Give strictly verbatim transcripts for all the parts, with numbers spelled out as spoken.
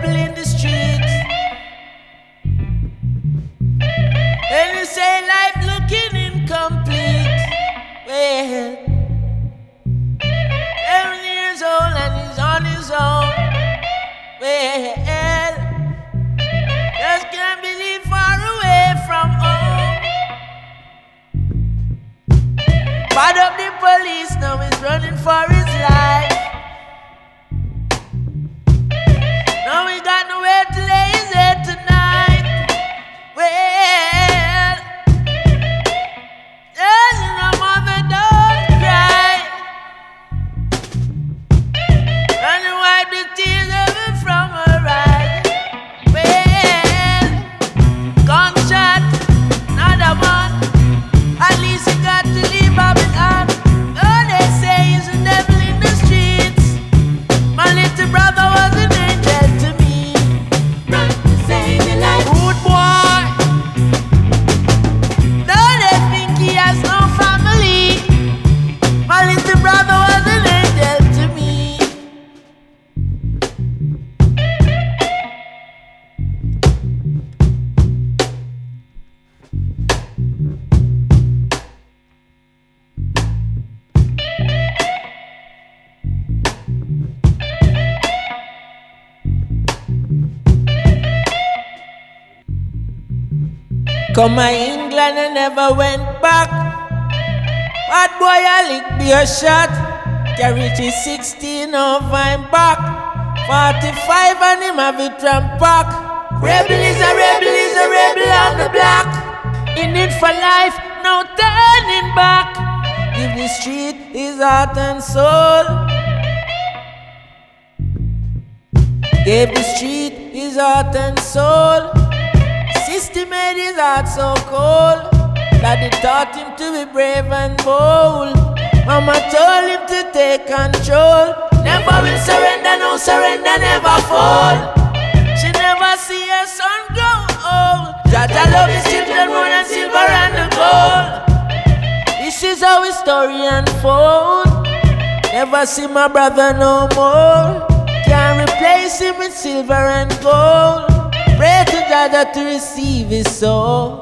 rebel in the streets. And you say life looking incomplete. Well, seven years old and he's on his own. Well, just can't believe far away from home. Bad up the police, now he's running for his life. Now he got nowhere to lay his head tonight. Well, there's no mother, don't cry. And you wipe the tears away from her eyes. Well, gunshot, another one. At least he got to leave Babylon. Oh, they say he's a devil in the streets. My little brother was an angel to me. Run to save your life. Good boy. Now they think he has no family. My little brother was an angel to me. Come to England and never went back. Bad boy, I lick be a shot. Carry to sixteen over him back. forty-five and him have it tramp pack. Rebel is a rebel is a rebel on the block. In it for life, no turning back. Give the street his heart and soul. Gave the street his heart and soul. System made his heart so cold that it taught him to be brave and bold. Mama told him to take control. Never will surrender, no surrender, never fall. She never see her son grow old. Jaja love his children more than silver and the gold. This is how his story unfolds. Never see my brother no more. Can't replace him with silver and gold. Pray to Jaja to receive his soul.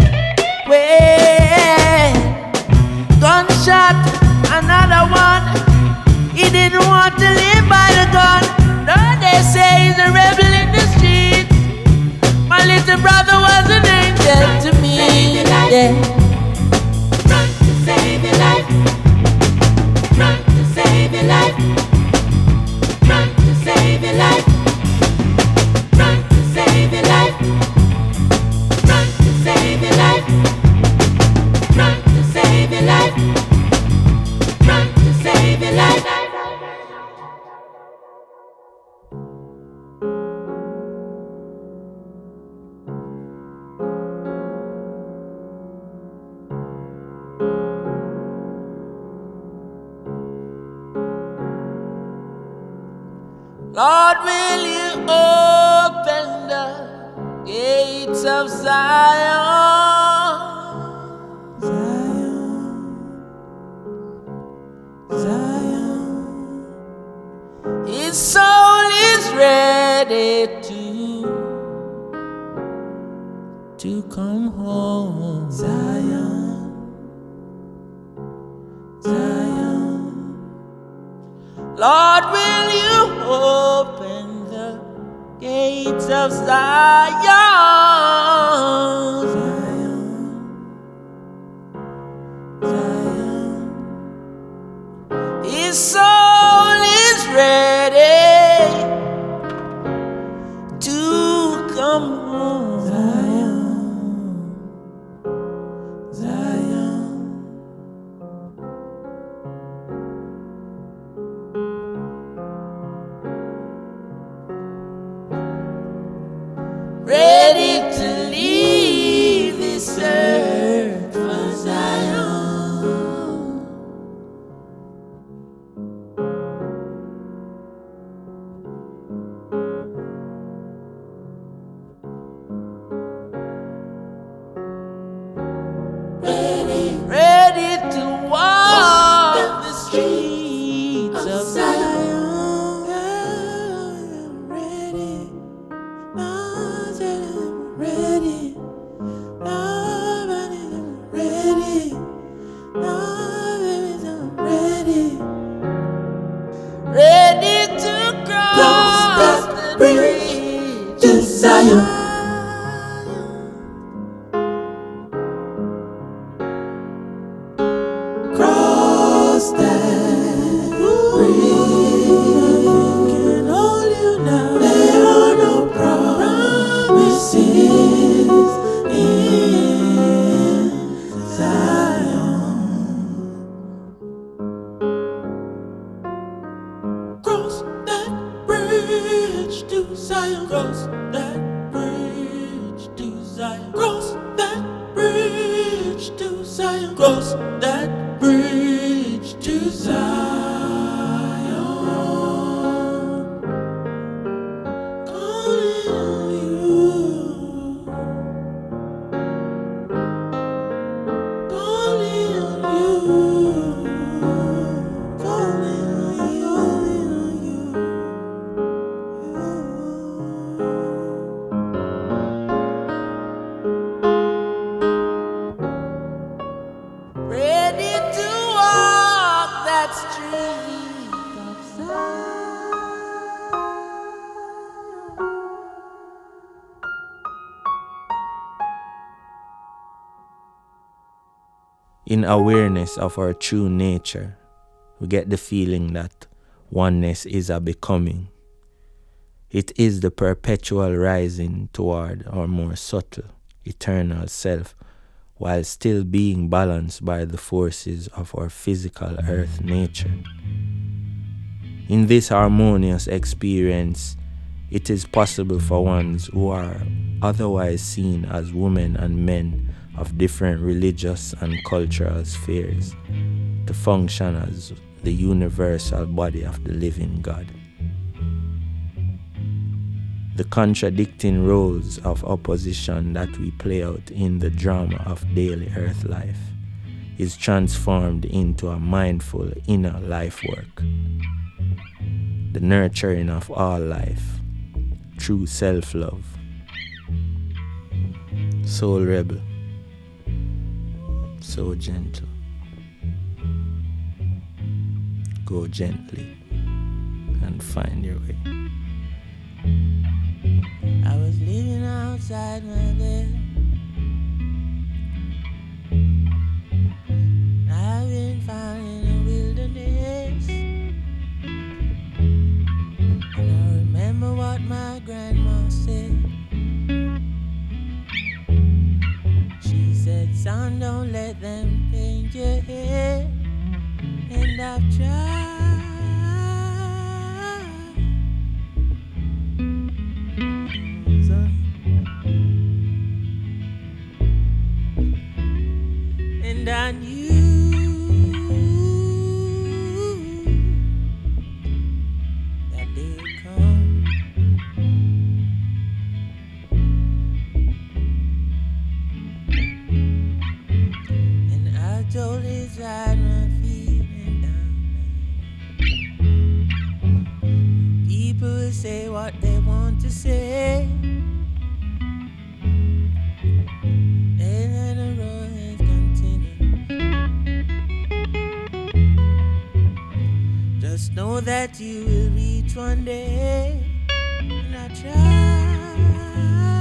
Well, gunshot, another one. He didn't want to live by the gun. No, they say he's a rebel in the streets. My little brother was an angel to me. Yeah. Run to save your life. Run to save your life. Run to save your life. Run to save your life. Run to save your life. Run to save your life. Run to save your life. Lord, will you open the gates of Zion? Zion, Zion. His soul is ready to to come home. Zion, Zion. Lord, will you open the gates of Zion? Zion, Zion. His soul is ready to come home. Zion, Zion. Ready to leave this earth for Zion. to Zion. Cross that bridge to Zion. Cross that bridge to Zion. Cross that bridge to Zion. Calling you. Calling you. Calling you. Ready to walk that street of Zion. In awareness of our true nature, we get the feeling that oneness is a becoming. It is the perpetual rising toward our more subtle, eternal self, while still being balanced by the forces of our physical earth nature. In this harmonious experience, it is possible for ones who are otherwise seen as women and men of different religious and cultural spheres to function as the universal body of the living God. The contradicting roles of opposition that we play out in the drama of daily earth life is transformed into a mindful inner life work. The nurturing of all life, true self-love. Soul rebel, so gentle. Go gently and find your way. I was living outside my bed. I've been found in the wilderness. And I remember what my grandma said. She said, son, don't let them paint your head. And I've tried. And I knew that they'd come. And I told his side my feeling down. People will say what they want to say. And then the road has continued. Just know that you will reach one day. And I try.